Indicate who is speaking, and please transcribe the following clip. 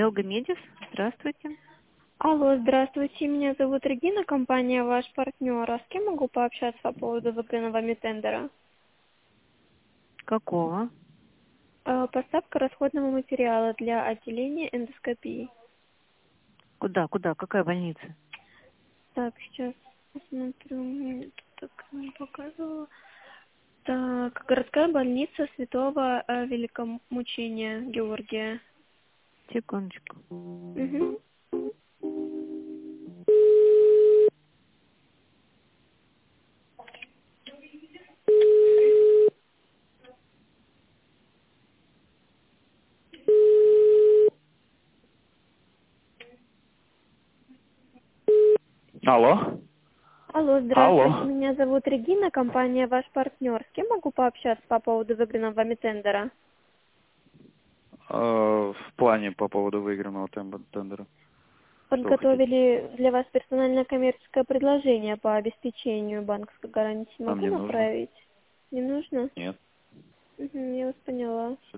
Speaker 1: Элга Медис, здравствуйте.
Speaker 2: Алло, здравствуйте, меня зовут Регина, компания «Ваш партнер». А с кем могу пообщаться по поводу выигранного вами тендера?
Speaker 1: Какого?
Speaker 2: Поставка расходного материала для отделения эндоскопии.
Speaker 1: Куда? Какая больница?
Speaker 2: Так, сейчас посмотрю. Мне тут так не показывала. Так, городская больница Святого Великомучения Георгия.
Speaker 1: Секундочку.
Speaker 2: Угу.
Speaker 3: Алло.
Speaker 2: Алло, здравствуйте,
Speaker 3: Алло.
Speaker 2: меня зовут Регина, компания «Ваш партнер». С кем могу пообщаться по поводу выигранного вами тендера?
Speaker 3: В плане по поводу выигранного тендера. Что вы хотите?
Speaker 2: Подготовили для вас персональное коммерческое предложение по обеспечению банковской гарантии.
Speaker 3: Нам
Speaker 2: Могу
Speaker 3: не нужно?
Speaker 2: направить? Не нужно?
Speaker 3: Нет.
Speaker 2: Угу, я вас поняла.